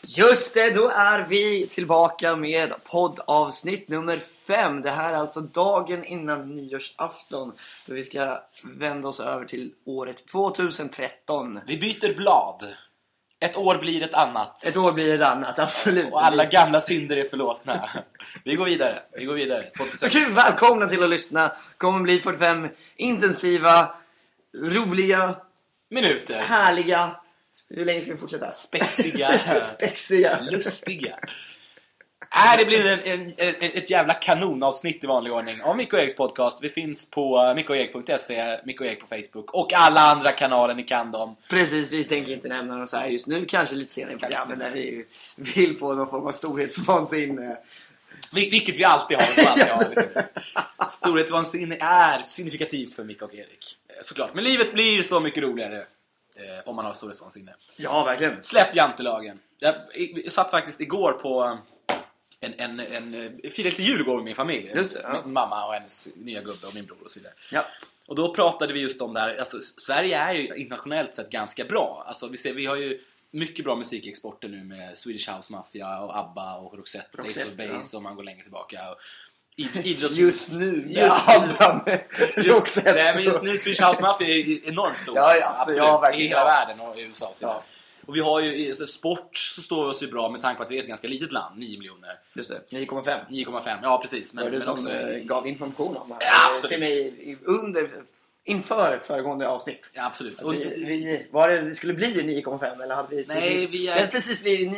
Just det, då är vi tillbaka med poddavsnitt nummer 5. Det här är alltså dagen innan nyårsafton, då vi ska vända oss över till året 2013. Vi byter blad. Ett år blir ett annat. Ett år blir ett annat, absolut. Och alla gamla synder är förlåtna. Vi går vidare. 2013. Så kul, välkomna till att lyssna. Kommer bli 45 intensiva, roliga, minuter. härliga. Hur länge ska vi fortsätta? Spexiga. Lustiga. Det blir ett jävla kanonavsnitt i vanlig ordning av Micke och Eriks podcast. Vi finns på mickoerik.se, Micke och Erik på Facebook och alla andra kanaler ni kan dem. Precis, vi tänker inte nämna dem så här just nu. Kanske lite senare i programmet när vi vill få någon form av storhetsvansinne. Vilket vi alltid har. Liksom. Storhetsvansinne är signifikativt för Micke och Erik. Såklart. Men livet blir så mycket roligare om man har storhetsvansinne. Ja, verkligen. Släpp jantelagen. Jag satt faktiskt igår på firade lite jul igår med min familj. Just det, ja. Min mamma och hennes nya gubbe och min bror och så vidare. Ja. Och då pratade vi just om det här. Alltså, Sverige är ju internationellt sett ganska bra. Alltså, vi har ju mycket bra musikexporter nu med Swedish House Mafia och ABBA och Roxette Ace of Base om man går längre tillbaka. Och just nu ABBA med Roxette. Nej, men just nu Swedish House Mafia är enormt stor. Ja, absolut. Ja, verkligen. I hela världen och i USA. Ja. Och vi har ju i sport så står vi oss ju bra med tanke på att vi är ett ganska litet land, 9 miljoner. Just det, 9,5. Ja, precis. Men du som också gav information om det här. Ja, absolut. Se mig inför föregående avsnitt. Ja, absolut. Var det skulle bli 9,5 eller hade vi precis? Nej, det hade precis blivit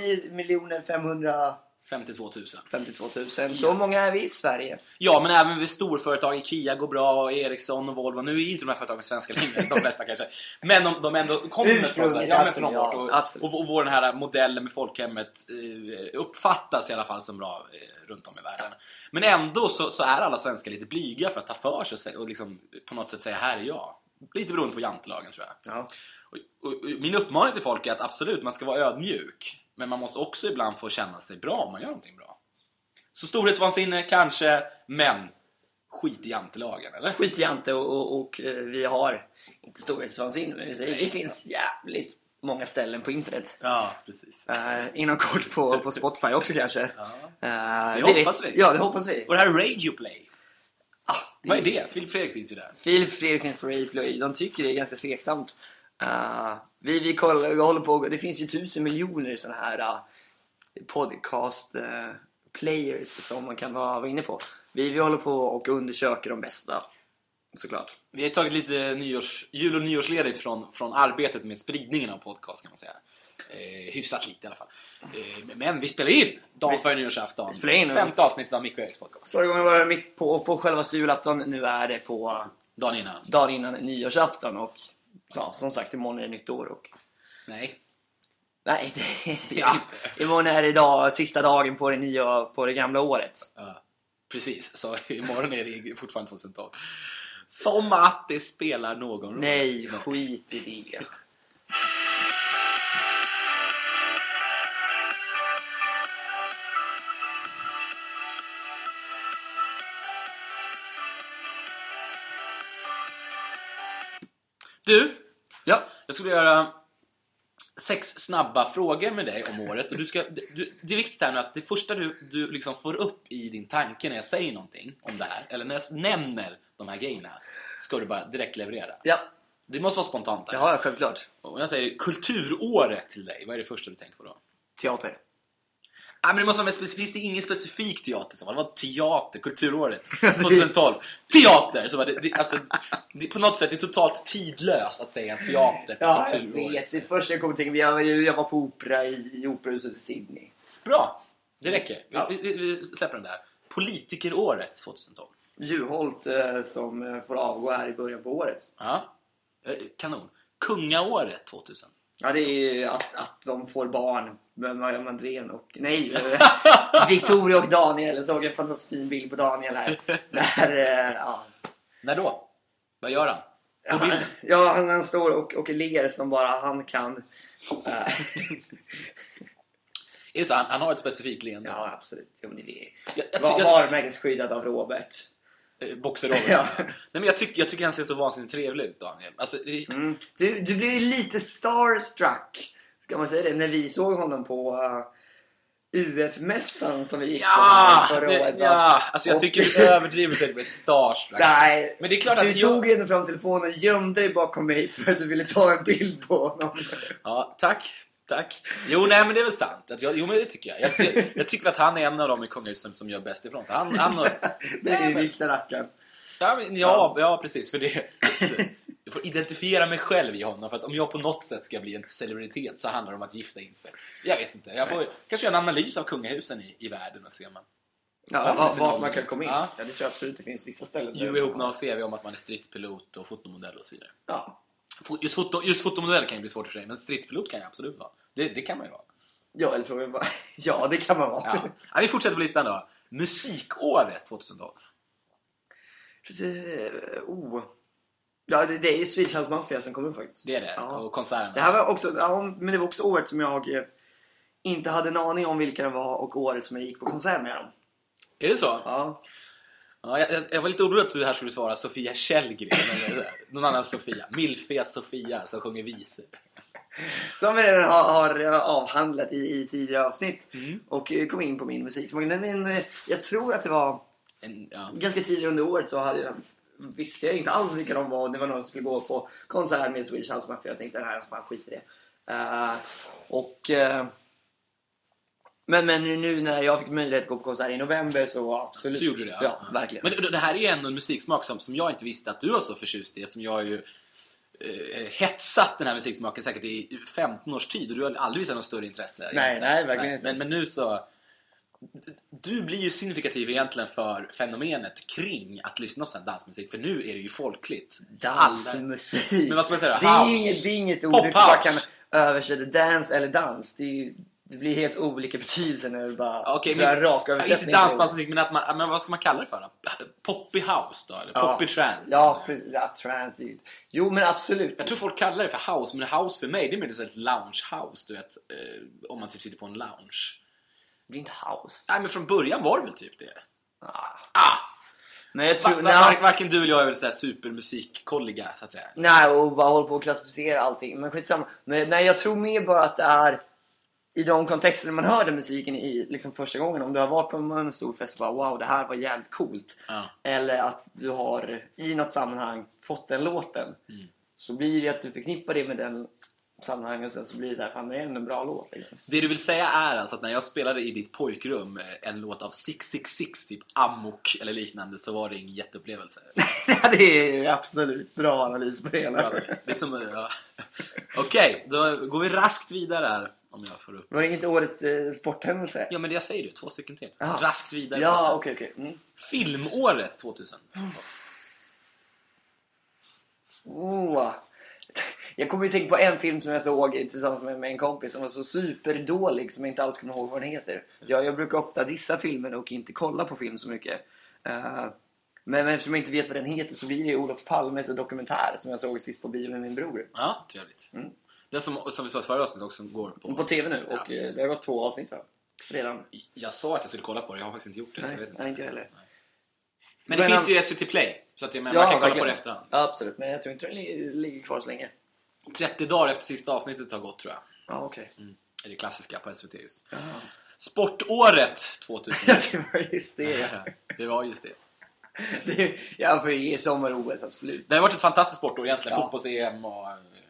9,552 000. Så många är vi i Sverige. Ja, men även vid storföretag, Ikea går bra, och Ericsson och Volvo. Nu är inte de här företagen svenska längre, de flesta kanske. Men de ändå kommer från och vår den här modellen med folkhemmet uppfattas i alla fall som bra runt om i världen. Men ändå så är alla svenskar lite blyga för att ta för sig och liksom på något sätt säga här är jag. Lite beroende på jantelagen, tror jag. Ja. Och min uppmaning till folk är att absolut, man ska vara ödmjuk. Men man måste också ibland få känna sig bra om man gör någonting bra. Så storhetsvansinne kanske, men skit i jantelagen, eller? Skit i jante och vi har inte storhetsvansinne, men det finns jävligt många ställen på internet. Ja, precis. Inom kort på Spotify också kanske. Ja. Det hoppas vi. Ja, det hoppas vi. Och det här Radio Play. Vad är det? Filip Fredrik finns ju där. Filip Fredrik finns på Radio Play. De tycker det är ganska tveksamt. Vi håller på. Det finns ju 1000 miljoner sådana här podcast players som man kan vara inne på. Vi håller på och undersöker de bästa, såklart. Vi har tagit lite jul- och nyårsledigt från arbetet med spridningen av podcast, kan man säga. Hyfsat lite i alla fall. Men vi spelar in dagen före nyårsafton. Vi spelar in 5:e avsnittet av Micke och Eriks podcast. Förra gången var det mitt på själva julafton. Nu är det på dagen innan nyårsafton. Och ja, som sagt, imorgon är det nytt år. Och Nej, imorgon är det sista dagen på det gamla året. precis, så imorgon är det fortfarande 2012. Som att det spelar någon roll. Nej, skit i det. Du, ja. Jag skulle göra 6 snabba frågor med dig om året. Och det är viktigt här nu att det första du liksom får upp i din tanke när jag säger någonting om det här, eller när jag nämner de här grejerna, ska du bara direkt leverera. Ja. Det måste vara spontant där. Ja, självklart. Och jag säger kulturåret till dig, vad är det första du tänker på då? Teater. Men det måste vara finns det ingen specifik teater som var teater, kulturåret 2012. Teater! Så det på något sätt är totalt tidlöst att säga en teater på kulturåret. Jag vet. Det första jag kommer tänka jag var på opera i operahuset i Sydney. Bra, det räcker. Vi släpper den där. Politikeråret 2012. Juholt som får avgå här i början på året. Ja, kanon. Kungaåret 2000. Ja, det är att de får barn med Madeleine och... Nej, Victoria och Daniel. Jag såg en fantastiskt fin bild på Daniel här. När då? Vad gör han? Han står och ler som bara han kan. Är det så? Han har ett specifikt leende? Ja, absolut. Ja, men det är varumärkesskyddat av Robert. Boxer-Robert. Ja. Nej, men jag tycker han ser så vansinnigt trevlig ut, Daniel. Alltså, Du blev lite starstruck, ska man säga det, när vi såg honom på UF-mässan som vi gick på förra året. Ja, alltså jag tycker du överdriver sig med starstruck. Nej, men det är klart du tog ändå fram telefonen och gömde dig bakom mig för att du ville ta en bild på honom. Ja, tack. Jo, nej, men det är väl sant. Men det tycker jag. Jag tycker att han är en av dem i kungahuset som gör bäst ifrån sig. Det är ju riktiga rackaren. Ja, precis. För det... Jag får identifiera mig själv i honom. För att om jag på något sätt ska bli en celebritet så handlar det om att gifta in sig. Jag vet inte. Jag får kanske göra en analys av kungahusen i världen och se om man... Ja, vart man kan komma in. Ja, det tror jag absolut. Det finns vissa ställen. Ju ihop några CV om att man är stridspilot och fotomodell och så vidare. Ja. Just fotomodell kan ju bli svårt för sig. Men stridspilot kan ju absolut vara. Det kan man ju vara. Ja, eller frågan bara. Ja, det kan man vara. Ja, vi fortsätter på listan då. Musikåret 2012. Ja, det är Swedish House Mafia som kommer faktiskt. Det är det, och konserten. Det här var också, men det var också året som jag inte hade en aning om vilka det var och året som jag gick på konsert med dem. Är det så? Ja. Ja, jag var lite orolig att du här skulle svara Sofia Källgren eller någon annan Sofia. Milfia Sofia som sjunger visor. Som vi redan har avhandlat i tidigare avsnitt. Och kom in på min musik. Men jag tror att det var ganska tidigt under året så visste jag inte alls vilka de var. Det var någon som skulle gå på konsert med Swedish House Mafia. Jag tänkte det här är fan skit i det. Men nu när jag fick möjlighet att gå på konsert i november så absolut. Så gjorde du det? Ja, verkligen. Men det här är ju ändå en musiksmak som jag inte visste att du var så förtjust i. Som jag har ju hetsat den här musiksmaken säkert i 15 års tid. Och du har aldrig visat något större intresse. Nej, verkligen inte. Men nu så... Du blir ju signifikativ egentligen för fenomenet kring att lyssna på sån dansmusik. För nu är det ju folkligt. Dansmusik. Men vad ska man säga? Det är inget ord du bara kan översätta dance eller dans. Det blir helt olika betydelser när du bara drar raka översättningar. Inte dansmusik, men vad ska man kalla det för? Poppy house då? Eller poppy trance? Ja, precis. Ja, trance. Jo, men absolut. Jag tror folk kallar det för house. Men house för mig, det är mer ett lounge house. Du vet, om man typ sitter på en lounge. Det är inte house. Nej, men från början var det väl typ det. Men jag tror... Varken du eller jag är väl såhär supermusikkolliga, så att säga. Nej, och bara håller på att klassificera allting. Men skitsamma. Men nej, jag tror mer bara att det är i de kontexter man hörde musiken i liksom första gången. Om du har varit på en stor fest och bara, wow, det här var jävligt coolt. Eller att du har i något sammanhang fått den låten. Så blir det att du förknippar det med den sammanhang och sen så blir det så här, fan, det är en bra låt liksom. Det du vill säga är alltså att när jag spelade i ditt pojkrum en låt av 666 typ Amok eller liknande, så var det ingen jätteupplevelse. Det är absolut bra analys på det hela. Det är som, Okej, då går vi raskt vidare här. Om jag får upp. Var det inte årets sporthändelse? Ja, men det jag säger ju, 2 stycken till. Raskt vidare. Ja, okej. Filmåret 2000. Jag kommer ju tänka på en film som jag såg tillsammans med en kompis som var så superdålig som jag inte alls kommer ihåg vad den heter. Jag brukar ofta dissa filmen och inte kolla på film så mycket. Men eftersom jag inte vet vad den heter så blir det Olof Palmes dokumentär som jag såg sist på bio med min bror. Ja, trevligt. Det som vi sa förra avsnittet också går på tv nu och det har gått 2 avsnitt redan. Jag sa att jag skulle kolla på det, jag har faktiskt inte gjort det. Nej, inte heller. Men det finns ju SVT Play så att man kan kolla på det efterhand. Ja, absolut, men jag tror inte det ligger kvar så länge. 30 dagar efter sista avsnittet har gått, tror jag. Ja, okej. Det är det klassiska på SVT just. Sportåret 2000. Ja, det var just det. Det var just det. För i sommar-OS, absolut. Det har varit ett fantastiskt sportår egentligen. Fotbolls-EM och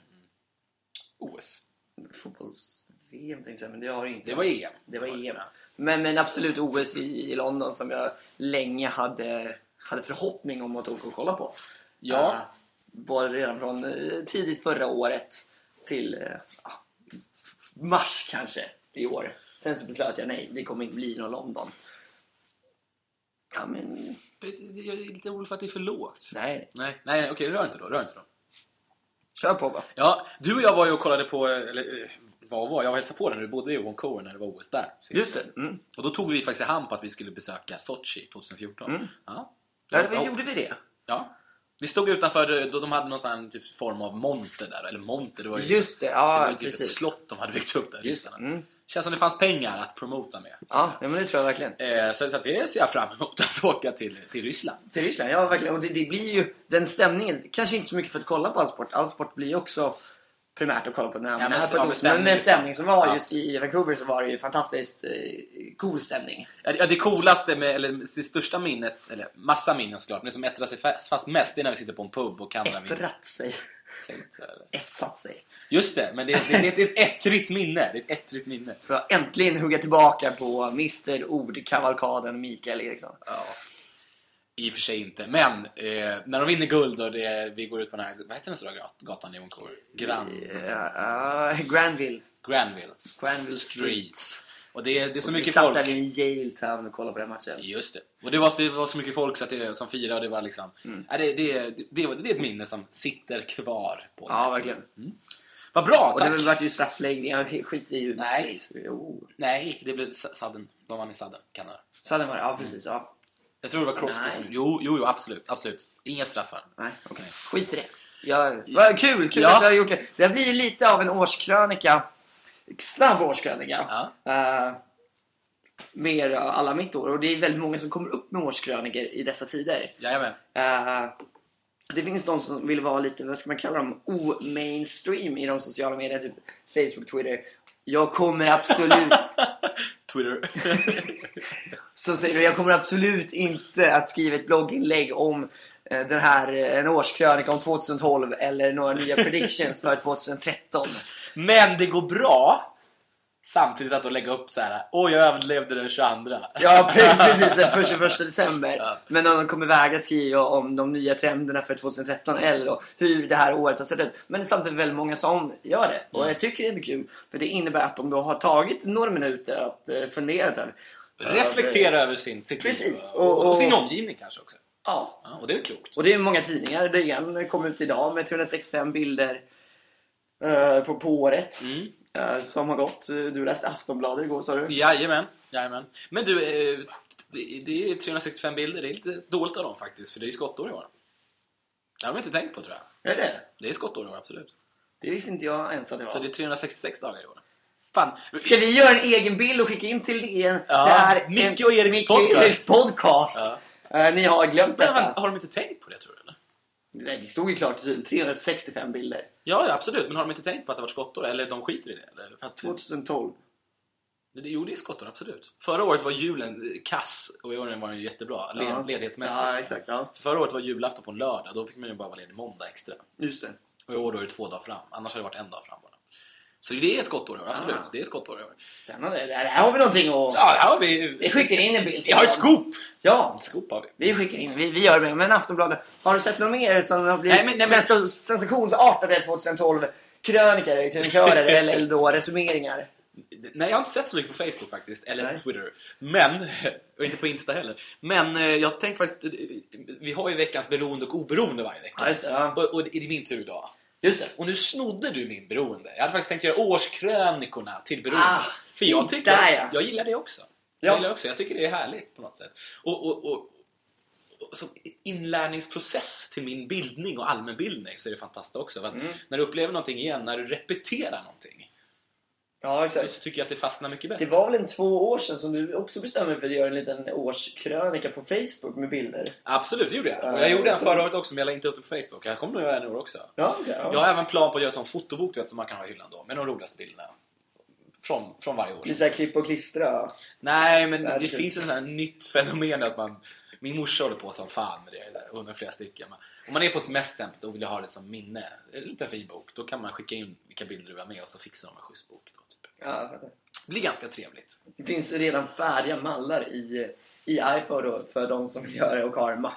OS. Fotbolls-VM tänkte jag, men det har inte. Det var EM. Det var EM. Men absolut OS i London som jag länge hade förhoppning om att åka och kolla på. Ja. Både redan från tidigt förra året till mars kanske i år. Sen så beslöt jag nej, det kommer inte bli någon London. Ja, men... Jag är lite orolig för att det är för lågt. Nej, okej, rör inte då. Kör på va? Ja, du och jag var ju och kollade på, jag hälsade på den när du bodde i Vancouver när det var OS där. Just det. Och då tog vi faktiskt hand på att vi skulle besöka Sochi 2014. Gjorde vi det? Ja. Vi stod utanför, de hade någon sån typ form av monter där. Eller monter, det var ju... Just det, det var ju precis. Ett slott de hade byggt upp där. Just det. Känns som det fanns pengar att promota med. Ja, men det tror jag verkligen. Så det ser jag fram emot att åka till Ryssland. Till Ryssland, ja verkligen. Och det blir ju den stämningen. Kanske inte så mycket för att kolla på all sport. All sport blir också primärt att kolla på den här. Men stämning som var just i Vancouver, så var det ju fantastiskt cool stämning. Ja, det coolaste eller det största minnet, eller massa minnen såklart, men som ättrar sig fast mest, det är när vi sitter på en pub och kan Etsat sig. Just det, men det är ett ettrigt minne. Det är ett ettrigt minne. För att äntligen hugga tillbaka på Mr. Ord-kavalkaden Mikael Eriksson. Ja. I och för sig inte. Men när de vinner guld och vi går ut på den här, vad heter den stora gatan i Vancouver? Granville Street. Och det är så mycket folk. Vi satt där i Yaletown och kollade på den matchen. Just det. Och det var så mycket folk så att som firade, och det var liksom det är ett minne som sitter kvar på. Ja, verkligen. Vad bra, tack. Och det var ju straffläggningar, skit i ju. Nej, det blev Sudden. De vann i Sudden, Kanada. Sudden var det, ja precis, ja. Jag tror det var Crosby som... Jo, absolut. Inga straffar. Nej, okej. Skit i det. Vad kul att jag har gjort det. Det blir lite av en årskrönika. Snabb årskrönika. Mer alla mitt år. Och det är väldigt många som kommer upp med årskrönikor i dessa tider. Jajamän. Det finns de som vill vara lite, vad ska man kalla dem, o-mainstream i de sociala medier, typ Facebook, Twitter. Jag kommer absolut... Twitter. Så säger du, jag kommer absolut inte att skriva ett blogginlägg om den här, en årskrönika om 2012 eller några nya predictions för 2013. Men det går bra samtidigt att lägga upp så här: jag överlevde den 22. Ja, precis, den 21 december. Ja. Men när de kommer väga skriva om de nya trenderna för 2013 eller då, hur det här året har sett ut. Men det är samtidigt väldigt många som gör det. Och jag tycker det är kul, för det innebär att de då har tagit några minuter att fundera över. Reflektera över sitt precis. liv och sin omgivning kanske också. Ja. Och det är klokt. Och det är många tidningar. DN kom ut idag med 365 bilder på året. Som har gått. Du läste Aftonbladet igår, sa du? Jajamän. Men du, det är 365 bilder. Det är lite dåligt av dem faktiskt, för det är skottår i år. Det har de inte tänkt på, tror jag. Är det? Det är skottår i år, absolut. Det visste inte jag ens att det var. Så det är 366 dagar i år. Fan. Ska vi göra en egen bild och skicka in till DN? Ja, det här Micke och Eriks podcast. Ni har glömt detta. Men har de inte tänkt på det, tror du? Nej, det stod ju klart 365 bilder. Ja, absolut. Men har de inte tänkt på att det var skottår? Eller de skiter i det? Eller? För att... 2012. Det är skottår, absolut. Förra året var julen kass. Och i år var den ju jättebra. Ledighetsmässigt. Ja, exakt. Ja. Förra året var julafton på en lördag. Då fick man ju bara vara ledig måndag extra. Just det. Och i år då är det 2 dagar fram. Annars har det varit 1 dag fram bara. Så det är skottår i år, absolut. Det är skottår i år. Spännande. Det här har vi någonting att... Ja, det här har vi... Vi skickar in en bild. Vi har ett scoop. Ja. Ett scoop har vi. Vi skickar in. Vi gör det. Men Aftonbladet, har du sett något mer som har blivit sensationsartade 2012 krönikörer eller då resumeringar? Nej, jag har inte sett så mycket på Facebook faktiskt. Eller Twitter. Men, och inte på Insta heller. Men jag tänkte faktiskt... Vi har ju veckans beroende och oberoende varje vecka. Ja. Och det är min tur idag. Just det. Och nu snodde du min beroende. Jag hade faktiskt tänkt göra årskrönikorna till beroende. För jag tycker jag gillar det också. Jag tycker det är härligt på något sätt. Och som inlärningsprocess till min bildning och allmänbildning så är det fantastiskt också. För att när du upplever någonting igen, när du repeterar någonting. Ja, exakt. Så tycker jag att det fastnar mycket bättre. Det var väl 2 år sedan som du också bestämde för att göra en liten årskrönika på Facebook med bilder. Absolut, det gjorde jag. Och jag gjorde en förra året också, men jag lade inte upp det på Facebook. Jag kommer nog göra en år också. Ja. Jag har även plan på att göra en fotobok som man kan ha i hyllan då. Med de roligaste bilderna. Från varje år. Lite så här klipp och klistra. Nej, men det finns en sån här nytt fenomen att min morsa håller på som fan med det där, under flera stycken. Om man är på semestern och vill ha det som minne, en liten fin bok, då kan man skicka in vilka bilder du vill ha med och så fixar de en schysst bok då, typ. Ja, det blir ganska trevligt. Det finns redan färdiga mallar i iPhoto för de som gör det och har Mac.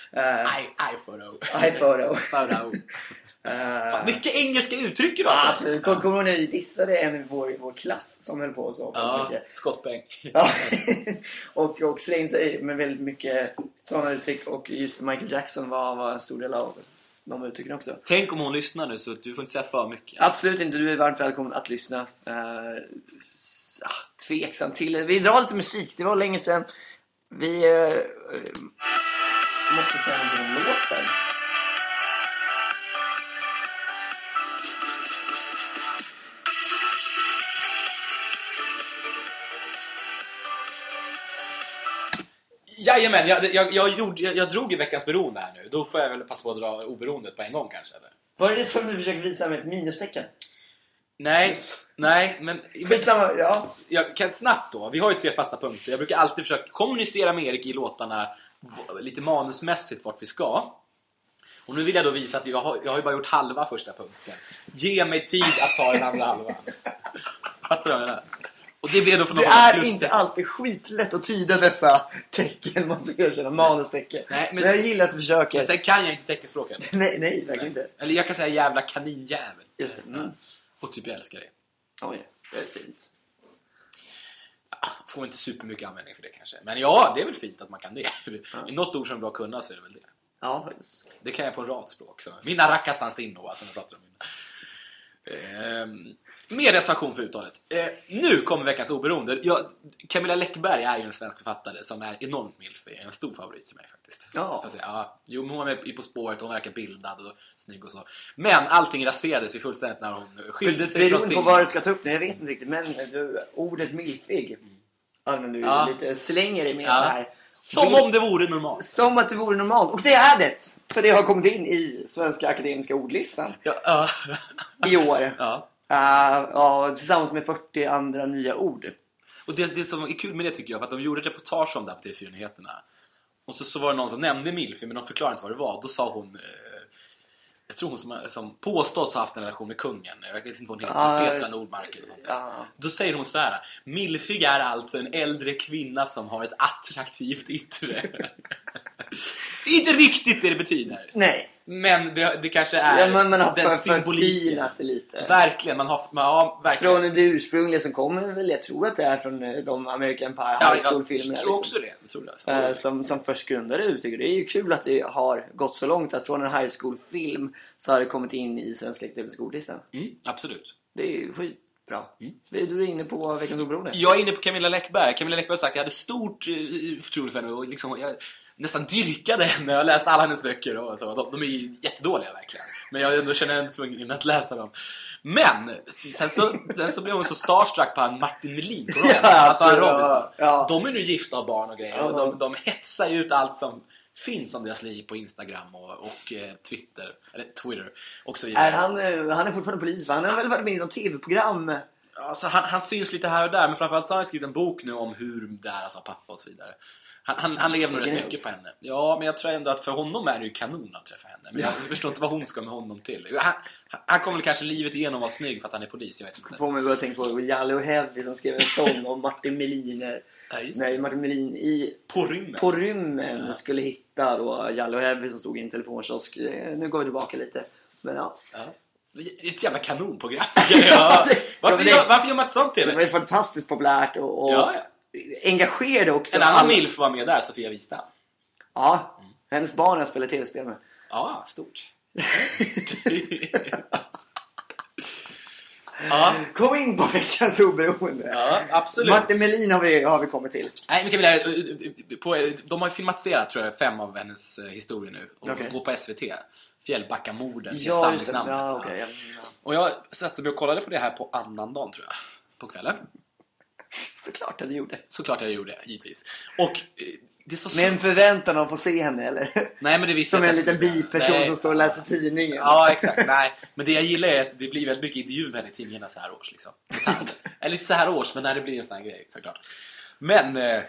iPhoto. Fan, mycket engelska uttryck idag. Absolut. Kommer ni dissade en i vår klass som höll på så. Ja, skottbänk. Ja. och slängde sig med väldigt mycket sådana uttryck. Och just Michael Jackson var en stor del av de uttrycken också. Tänk om hon lyssnar nu så du får inte säga för mycket. Absolut inte, du är varmt välkommen att lyssna. Tveksam till. Vi drar lite musik, det var länge sedan. Vi måste säga någonting om låten. Jajamän, jag drog i veckans beroende här nu. Då får jag väl passa på att dra oberoendet på en gång kanske, eller? Var det som du försökte visa med ett minustecken? Nej, men ja. Jag kan snabbt då. Vi har ju 3 fasta punkter. Jag brukar alltid försöka kommunicera med Erik i låtarna lite manusmässigt vart vi ska. Och nu vill jag då visa att jag har ju bara gjort halva första punkten. Ge mig tid att ta den andra halvan. Fattar du vad jag menar? Och det blir då det är inte alltid skitlätt att tyda dessa tecken, måste jag erkänna, manustecken. Nej, men jag gillar att du försöker. Men sen kan jag inte teckenspråket. nej, verkligen inte. Eller jag kan säga jävla kaninjävel. Just det. Mm. Och typ jag älskar det. Oj, det är fint. Får inte supermycket användning för det kanske. Men ja, det är väl fint att man kan det. I något ord som är bra att kunna så är det väl det. Ja, faktiskt. Det kan jag på en rad språk. Så. Mina rackastans in då, som jag pratar om. Mer reservation för uttalet. Nu kommer veckans oberoende. Camilla Läckberg är ju en svensk författare som är enormt milfig. En stor favorit till mig faktiskt. Ja. Hon är på spåret, hon verkar bildad och snygg och så. Men allting raserades ju fullständigt när hon skilde sig från sin... Beroende på vad du ska ta upp, jag vet inte riktigt. Men ordet milfig använder du lite, slänger det med så här. Som om det vore normalt. Som att det vore normalt. Och det är det. För det har kommit in i Svenska Akademiska Ordlistan. I år. Tillsammans med 40 andra nya ord. Och det som är kul med det tycker jag, för att de gjorde ett reportage om det på TV4-nyheterna. Och så var det någon som nämnde milf, men de förklarade inte vad det var. Då sa hon... Jag tror hon som påstås ha haft en relation med kungen. Jag vet inte vad hon heter, Petra Nordmark eller sånt där. Då säger hon så här: milfig är alltså en äldre kvinna som har ett attraktivt yttre. Inte riktigt det betyder. Nej. Men det kanske är man har den symboliken. Det lite. Verkligen, man har verkligen. Från det ursprungliga som kommer väl, jag tror att det är från de American Pie High School-filmerna. Jag tror också det. Som först grundade ut. Det är ju kul att det har gått så långt att från en high school-film så har det kommit in i Svenska Akademiska Ordlistan. Absolut. Det är ju skitbra. Du är inne på veckans oberoende. Jag är inne på Camilla Läckberg. Camilla Läckberg har sagt att jag hade stort förtroende för henne och liksom... Jag nästan dyrkade henne. Jag har läst alla hennes böcker och så. De är jättedåliga verkligen. Men jag känner ändå tvungen att läsa dem. Men sen så blev hon så starstruck på han Martin Melin på De är nu gifta av barn och grejer. Och de hetsar ut allt som finns om deras liv på Instagram och Twitter. Eller Twitter och så vidare. Han är fortfarande polis, va? Han har väl varit med i något tv-program. Alltså, han syns lite här och där. Men framförallt så har han skrivit en bok nu om hur det är att vara pappa och så vidare. Han lever nog rätt mycket på henne. Ja, men jag tror ändå att för honom är det ju kanon att träffa henne. Men jag förstår inte vad hon ska med honom till. Han kommer väl kanske livet igenom vara snygg för att han är polis, jag vet inte. Får man börja tänka på Jalle och Heavy som skrev en sång om Martin Melin. Nej, Martin Melin på rymmen skulle hitta då Jalle och Heavy som stod i en telefonkiosk. Nu går vi tillbaka lite. Men ja. Ett jävla kanonprogram. Varför gör man ett sånt till? Det var ju fantastiskt populärt och engagerade också. En annan milf var med där, Sofia Wistam. Ja, hennes barn har spelat tv-spel med. Ja, stort. Kom in på veckans oberoende. Ja, absolut. Martin Melin har vi kommit till. Nej, men de har filmatiserat tror jag 5 av hennes historier nu och går på SVT. Fjällbackamorden. Och jag satte mig och kollade på det här på annan dagen tror jag, på kvällen. Såklart att du gjorde. Såklart jag gjorde, givetvis. Och det är så med en förväntan att få se henne, eller? Nej, men det visste som en liten biperson som står och läser tidningen. Ja, exakt. Nej, men det jag gillar är att det blir väldigt mycket intervjuer med henne i tidningarna så här års liksom. Eller inte så här års, men när det blir en sån här grej, såklart. Men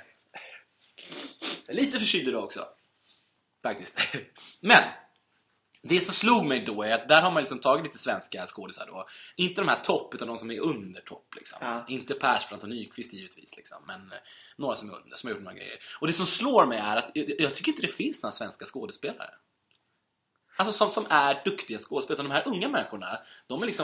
lite förkyld idag också. Faktiskt. Men det som slog mig då är att där har man liksom tagit lite svenska skådisar då. Inte de här topp, utan de som är under topp liksom. Inte Persbrandt och Nyqvist givetvis liksom. Men några som är under, som har gjort några grejer. Och det som slår mig är att jag tycker inte det finns några svenska skådespelare. Alltså som är duktiga skådespelare. De här unga människorna, de är liksom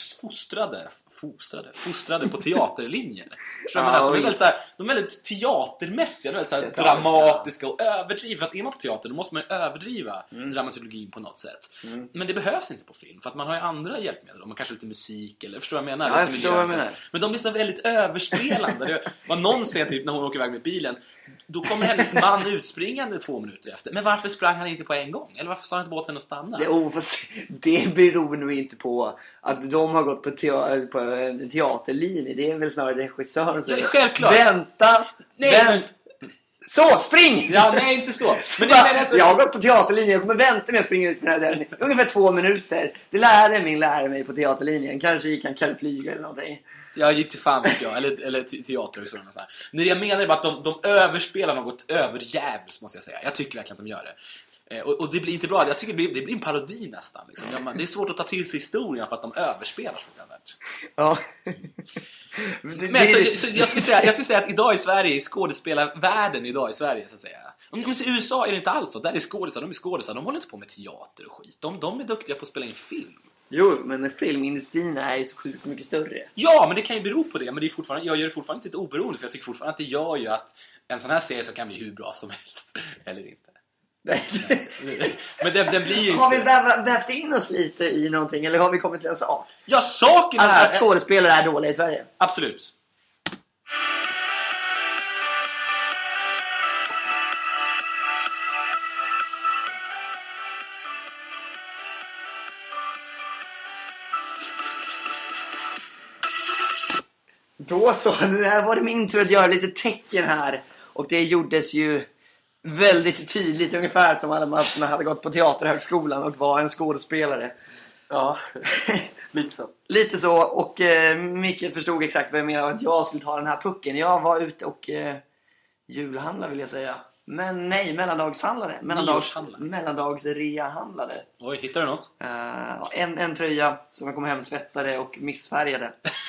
fostrade på teaterlinjer. Alltså, de är väldigt teatermässiga, väldigt så här dramatiska och överdriva. Att är man på teater, då måste man överdriva dramaturgin på något sätt. Men det behövs inte på film, för att man har ju andra hjälpmedel. Man kanske lite musik, eller förstår vad jag menar? Ja, jag förstår vad jag menar. Men de är så väldigt överspelande. Det var någon scen typ när hon åker iväg med bilen. Då kommer hennes man utspringande 2 minuter efter. Men varför sprang han inte på en gång? Eller varför sa han inte åt henne att stanna? Det beror nog inte på att de har gått på en teaterlinje. Det är väl snarare regissören som självklart. Vänta. Så, spring! Ja, nej, inte så. Men jag har gått på teaterlinjen. Jag kommer vänta med att springa ut för den här dörren. Ungefär 2 minuter. Det lärde mig på teaterlinjen. Kanske gick han kallflyga eller någonting. Jag gick till fan, jag. Eller teater och sådana så här. Nej, jag menar bara att de överspelar något överjävligt, måste jag säga. Jag tycker verkligen att de gör det. Och det blir inte bra. Jag tycker det blir en parodi nästan. Liksom. Det är svårt att ta till sig historien för att de överspelar så jävligt. Ja. Men så jag skulle säga att idag i Sverige, i skådespelarvärlden idag i Sverige, så att säga. I USA är det inte alls så. Där är skådespelare. De håller inte på med teater och skit. De är duktiga på att spela in film. Jo, men filmindustrin är ju så sjukt mycket större. Ja, men det kan ju bero på det. Men det är fortfarande, jag gör det fortfarande inte ett oberoende. För jag tycker fortfarande att det gör ju att en sån här serie så kan bli hur bra som helst. Eller inte. Men den blir ju har vi vävt in oss lite i någonting? Eller har vi kommit till en sak? Ja, saken är att skådespelare är dåliga i Sverige. Absolut. Då så, nu var det min tur att göra lite tecken här. Och det gjordes ju väldigt tydligt, ungefär som att man hade gått på teaterhögskolan och var en skådespelare. Ja, lite så, och Micke förstod exakt vad jag menade, att jag skulle ta den här pucken. Jag var ute och julhandlade, vill jag säga. Men nej, mellandagshandlade. Mellandagsreahandlade. Oj, hittar du något? En tröja som jag kom hem tvättade och missfärgade.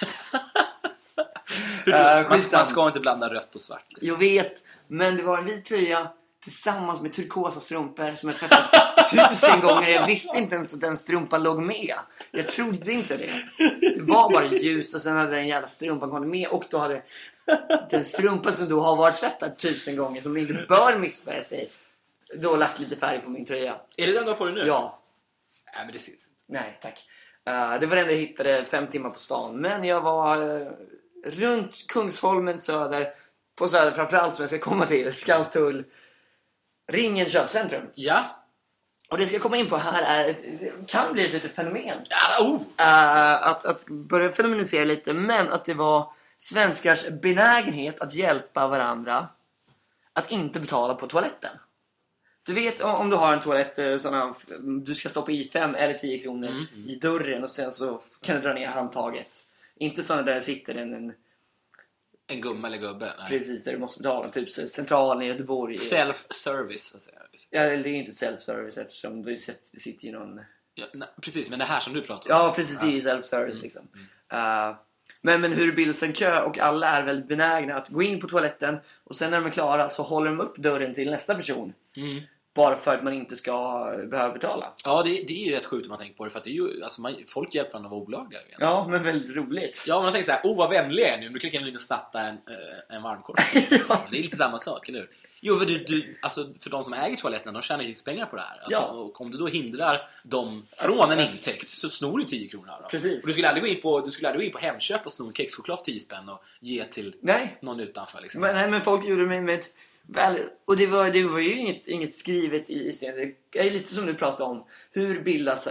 Man ska inte blanda rött och svart. Liksom. Jag vet, men det var en vit tröja tillsammans med turkosa strumpor som jag tvättade 1000 gånger. Jag visste inte ens att den strumpan låg med. Jag trodde inte det. Det var bara ljus och sen hade den jävla strumpan kommit med. Och då hade den strumpan som då har varit tvättad 1000 gånger, som inte bör missfärga sig, då lagt lite färg på min tröja. Är det den du har på dig nu? Ja. Nej, men det syns inte. Nej, tack. Det var det enda jag hittade 5 timmar på stan. Men jag var runt Kungsholmen söder, på söder framförallt, som jag ska komma till, Skanstull, Ringen köpcentrum. Ja. Och det ska jag komma in på här kan bli ett litet fenomen. Ja, att börja fenomenisera lite, men att det var svenskars benägenhet att hjälpa varandra att inte betala på toaletten. Du vet, om du har en toalett, såna, du ska stoppa i 5 eller 10 kronor i dörren och sen så kan du dra ner handtaget. Inte sådana där det sitter en gumma eller gubbe. Nej. Precis, där du måste betala. Typ centralen i Göteborg. Self-service, så att säga. Ja, det är inte self-service eftersom det sitter ju någon... Ja, nej, precis, men det här som du pratar om. Ja, precis, det är ju self-service liksom. Men hur bildas en kö och alla är väldigt benägna att gå in på toaletten och sen när de är klara så håller de upp dörren till nästa person. Bara för att man inte ska behöva betala. Ja, det är ju rätt sjukt om man tänker på det. För att det är ju, alltså folk hjälper varandra att vara olagliga. Ja, men väldigt roligt. Ja, man tänker så här, vad vänlig är nu. Nu klickar man in och snatta en varmkorv. Ja. Det är lite samma sak, eller hur? Jo, alltså, för de som äger toaletterna, de tjänar ju pengar på det här. Ja. Och om du då hindrar dem från en intäkt så snor du 10 kronor. Då. Precis. Och du skulle aldrig gå in på Hemköp och sno en kexchoklad för 10 spänn och ge till någon utanför. Liksom. Men folk gjorde mig med ett... Och det var ju inget skrivet i stenen. Det är lite som du pratade om. Hur bildas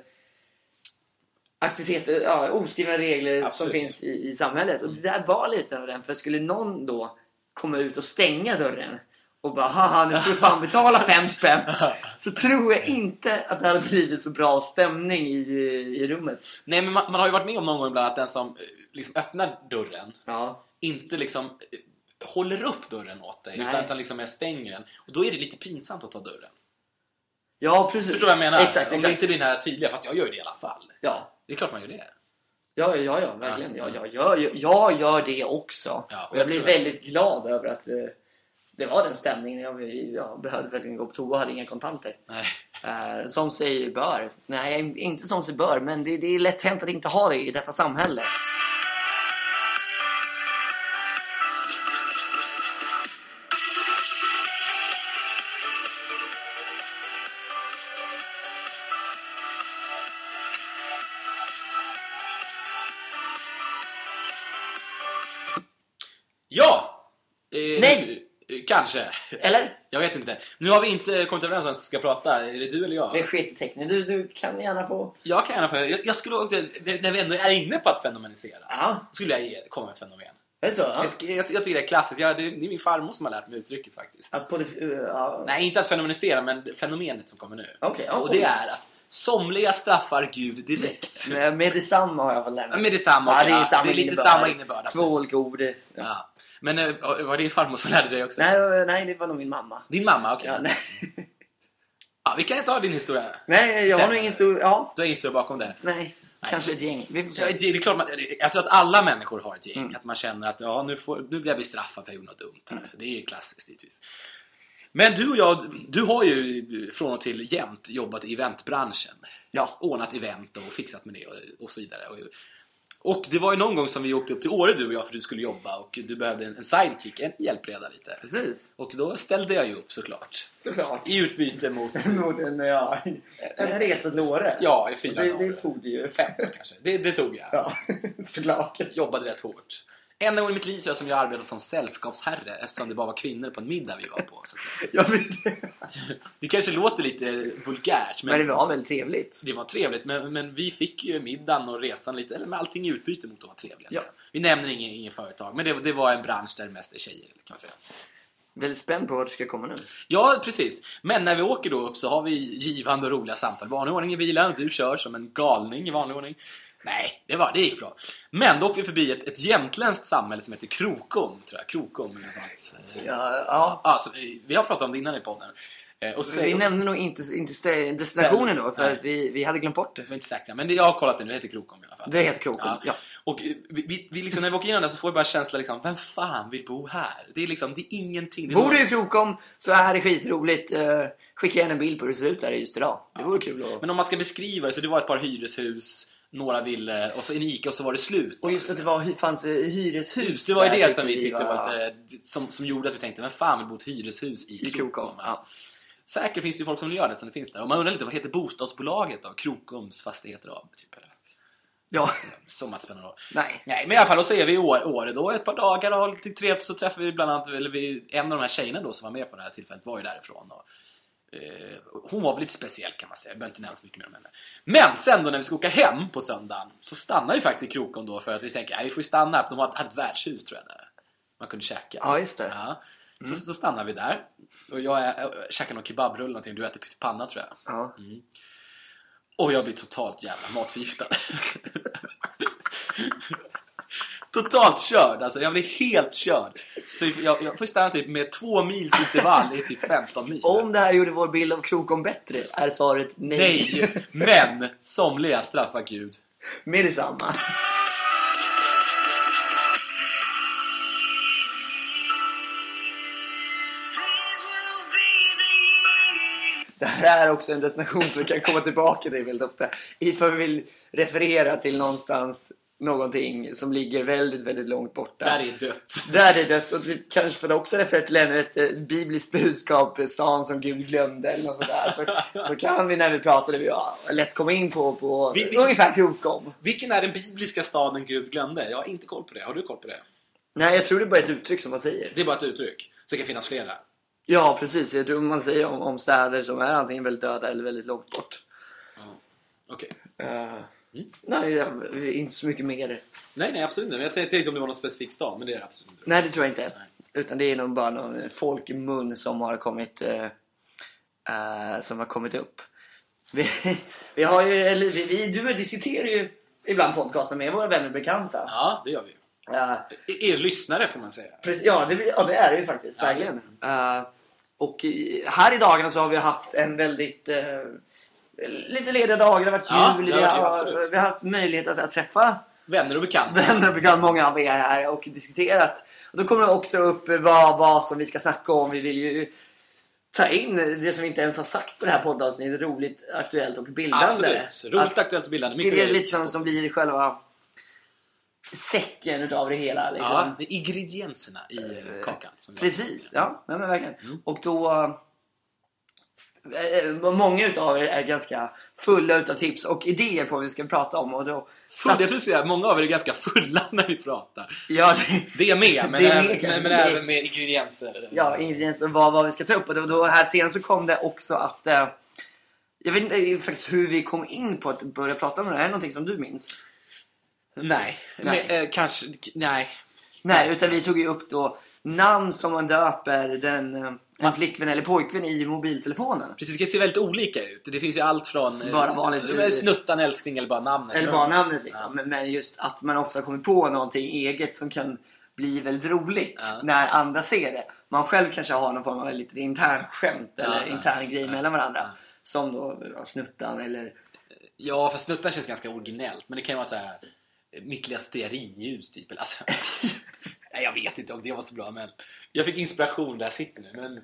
aktiviteter, oskrivna regler. Absolut. Som finns i samhället. Och det där var lite av den. För skulle någon då komma ut och stänga dörren och bara, haha, nu får du fan betala 5 spänn. Så tror jag inte att det hade blivit så bra stämning i rummet. Nej, men man har ju varit med om någon gång ibland att den som liksom öppnar dörren inte liksom håller upp dörren åt dig. Utan liksom är stänger den. Och då är det lite pinsamt att ta dörren. Ja, precis. Förstår vad jag menar? Exakt. Om det inte blir den här tydliga, fast jag gör det i alla fall. Ja. Det är klart man gör det. Ja, verkligen. Jag gör det också. Ja, och jag blir väldigt glad över att det var den stämningen. Jag behövde verkligen gå på toa och hade inga kontanter. Nej. Som sig bör. Nej, inte som sig bör. Men det är lätt hänt att inte ha det i detta samhälle. Ja! Nej! Kanske. Eller? Jag vet inte. Nu har vi inte kommit överens om att vi ska prata. Är det du eller jag? Det är skit i teckning. Du kan gärna få... Jag kan gärna få... Jag skulle också... När vi ändå är inne på att fenomenisera. Ja. Skulle jag komma med ett fenomen. Är det så? Ja. Jag tycker det är klassiskt. Det är min farmor som har lärt mig uttrycket faktiskt. Nej, inte att fenomenisera, men fenomenet som kommer nu. Okay. Och det är att somliga straffar Gud direkt. Med detsamma har jag fått lära mig. Med detsamma, det är lite samma innebörd. Två olika ord. Ja. Men var det din farmor som lärde dig också? Nej, det var nog min mamma. Din mamma, okej. Ja, ja, vi kan inte ha din historia. Nej, jag har nog ingen historia. Ja. Du har ingen historia bakom det? Nej. Kanske ett gäng. Det är klart jag tror att alla människor har ett gäng. Att man känner att nu blir jag bestraffad för att jag gjorde något dumt här. Det är ju klassiskt givetvis. Men du har ju från och till jämt jobbat i eventbranschen. Ja. Ordnat event och fixat med det och så vidare. Och det var ju någon gång som vi åkte upp till Åre, du och jag, för du skulle jobba. Och du behövde en sidekick, en hjälpreda lite. Precis. Och då ställde jag ju upp såklart. I utbyte mot en resa till Åre. Ja, i 4 det tog det ju. 5 kanske. Det tog jag. Ja, såklart. Jobbade rätt hårt. En gång i mitt liv så som jag arbetat som sällskapsherre, eftersom det bara var kvinnor på en middag vi var på. Så det kanske låter lite vulgärt. Men det var väl trevligt. Det var trevligt, men vi fick ju middagen och resan lite, eller med allting i utbyte mot att vara trevliga. Ja. Vi nämner ingen företag, men det var en bransch där det mest är tjejer, kan man säga. Väldigt spänd på vart du ska komma nu. Ja, precis. Men när vi åker då upp så har vi givande och roliga samtal. Vanlig ordning i bilen, du kör som en galning i vanlig ordning. Nej, det gick bra. Men då åkte vi förbi ett jämtländskt samhälle som heter Krokom, tror jag. Krokom eller något annat. Ja. Alltså, vi har pratat om det innan i podden. Vi nämnde nog inte destinationen då, för att vi hade glömt bort det. Vi är inte säkra, men jag har kollat det nu, det heter Krokom i alla fall. Det heter Krokom, ja. Och vi liksom, när vi åker igenom där så får vi bara känsla liksom, vem fan vill bo här? Det är liksom, det är ingenting. Bor du i Krokom så är det skitroligt. Skicka gärna en bild på hur det ser ut där just idag. Det vore kul att... Men om man ska beskriva det, så det var ett par hyreshus, några ville, och så en Ica och så var det slut. Och just att det fanns hyreshus. Det var ju det som vi tyckte var lite, som gjorde att vi tänkte, vem fan vill bo ett hyreshus i Krokom? Ja. Säkert finns det ju folk som gör det, som det finns där. Och man undrar lite, vad heter bostadsbolaget då? Krokoms fastigheter av, typ. Ja. Som att spänna då. Nej, men i alla fall, då så är vi i Åre då ett par dagar och lite trevligt, så träffar vi bland annat, en av de här tjejerna då som var med på det här tillfället var ju därifrån och, hon var väl lite speciell, kan man säga. Jag behöver inte nämna så mycket mer om henne. Men sen då när vi ska åka hem på söndagen, så stannar vi faktiskt i Krokom då, för att vi tänker, vi får ju stanna. De hade ett värdshus, tror jag, där man kunde käka. Ja, just det. Ja. Så stannar vi där. Och jag käkar någon kebabrull eller någonting. Du äter pyttipanna, tror jag. Ja. Och jag blir totalt jävla matförgiftad. Totalt körd, alltså jag blir helt körd. Så jag får stanna typ med 2 mils intervall i typ 15 mil. Om det här gjorde vår bild av Krokom bättre är svaret nej. Nej, men somliga straffar Gud. Med detsamma. Det här är också en destination som vi kan komma tillbaka till väldigt ofta. Ifall vi vill referera till någonting som ligger väldigt, väldigt långt borta. Där är dött. Där är dött. Och typ, kanske för det också referera till ett bibliskt budskap, stan som Gud glömde eller något sådär. Så kan vi, när vi pratade, lätt komma in på ungefär Krokom. Vilken är den bibliska staden Gud glömde? Jag har inte koll på det. Har du koll på det? Nej, jag tror det är bara ett uttryck som man säger. Det är bara ett uttryck. Så det kan finnas flera. Ja, precis. Jag tror man säger om städer som är antingen väldigt döda eller väldigt långt bort. Okej. Nej, inte så mycket mer. Nej, absolut inte. Jag tänkte om det var någon specifik stad, men det är det absolut inte. Nej, det tror jag inte. Nej. Utan det är nog bara någon folkmun som har kommit upp. Vi har ju, du diskuterar ju ibland podcasten med våra vänner och bekanta. Ja, det gör vi. Er lyssnare, får man säga. Ja, det är det ju faktiskt, verkligen. Och här i dagarna så har vi haft en väldigt lite lediga dagar. Det har varit jul. Vi har haft möjlighet att träffa vänner och bekanta. Många av er här och diskuterat. Och då kommer det också upp vad som vi ska snacka om. Vi vill ju ta in det som vi inte ens har sagt på det här poddavsnittet. Roligt, aktuellt och bildande. Absolut, roligt, aktuellt och bildande. Det är lite som blir själva säcken utav det hela liksom. Ja, det är ingredienserna i kakan. Precis, ja, nej, men verkligen. Och då många utav er är ganska fulla utav tips och idéer på vad vi ska prata om. Och då jag tror säga många av er är ganska fulla när vi pratar. Ja, det är med, men även med ingredienser. Ja, ingredienser, vad vi ska ta upp. Och då här sen så kom det också att jag vet inte faktiskt hur vi kom in på att börja prata om det här. Är det någonting som du minns? Nej. Kanske, nej. Nej, utan vi tog ju upp då namn som man döper en flickvän eller pojkvän i mobiltelefonen. Precis, det kan se väldigt olika ut. Det finns ju allt från bara vanligt, snuttan, älskling eller bara namnet. Eller bara namnet liksom. Men just att man ofta kommer på någonting eget som kan bli väldigt roligt när andra ser det. Man själv kanske har någon form av lite intern skämt eller intern grej mellan varandra. Som då snuttan eller... Ja, för snuttan känns ganska originellt. Men det kan ju vara så här mitt lilla stearinljus typ. Alltså. Nej, jag vet inte om det var så bra, men jag fick inspiration där jag sitter nu. Men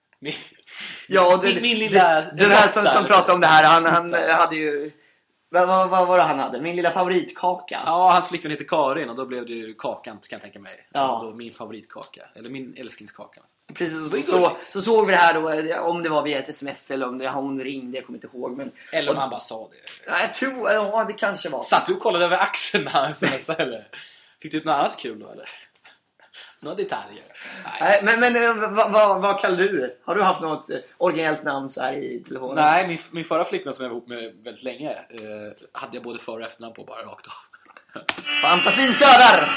min lilla... Den här som pratade om det här, han hade ju... Vad var det han hade? Min lilla favoritkaka. Ja, hans flickvän heter Karin och då blev det ju kakan, kan jag tänka mig. Ja. Då min favoritkaka, eller min älsklingskaka. Precis, så såg vi det här då, om det var via ett sms eller om hon ringde, jag kommer inte ihåg. Men, eller om han bara sa det. Nej, jag tror, det kanske var. Satt du och kollade över axeln när han smsade, eller? Fick du ut något annat kul då, eller? Några detaljer? Nej, men vad kallar du? Har du haft något originellt namn så här i telefonen? Nej, min förra flickvän som jag var ihop med väldigt länge hade jag både för- och efternamn på, bara rakt av. Fantasin flödar!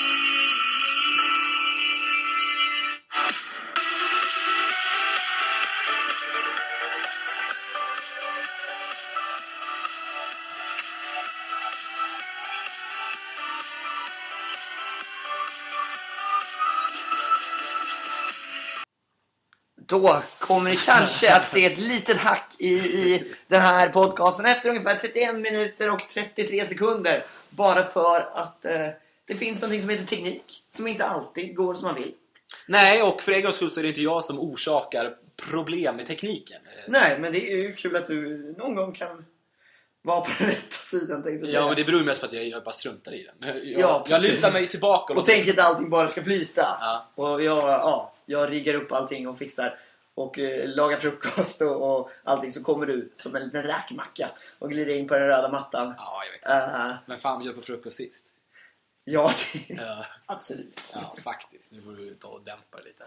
Då kommer ni kanske att se ett litet hack i den här podcasten efter ungefär 31 minuter och 33 sekunder. Bara för att det finns något som heter teknik som inte alltid går som man vill. Nej, och för en gångs skull så är det inte jag som orsakar problem med tekniken. Nej, men det är ju kul att du någon gång kan vara på den rätta sidan, tänkte jag säga. Ja, men det beror mest på att jag bara struntar i den. Jag lutar mig tillbaka. Och tänker att allting bara ska flyta. Ja. Och jag riggar upp allting och fixar. Och lagar frukost och allting, så kommer du som en liten räkmacka och glider in på den röda mattan. Ja, jag vet inte. Men fan, gör på frukost sist. Ja, absolut. Ja, faktiskt. Nu får du ta och dämpa lite.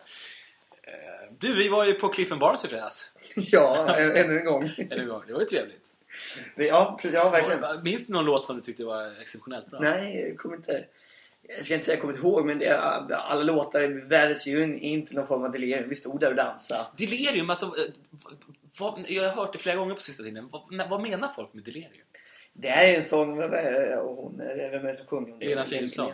Du, vi var ju på Cliff & Barnes i fredags. Ja, ännu en gång. Det var ju trevligt. Ja, verkligen. Minns du någon låt som du tyckte var exceptionellt bra? Nej, jag kommer inte... Jag ska inte säga jag kommer inte ihåg, men alla låtar vävdes ju in till någon form av delirium. Vi stod där och dansade. Delirium, alltså... jag har hört det flera gånger på sista tiden. Vad menar folk med delirium? Det är ju en sån... Vem är det som sjunger om det? Lena Philipsson.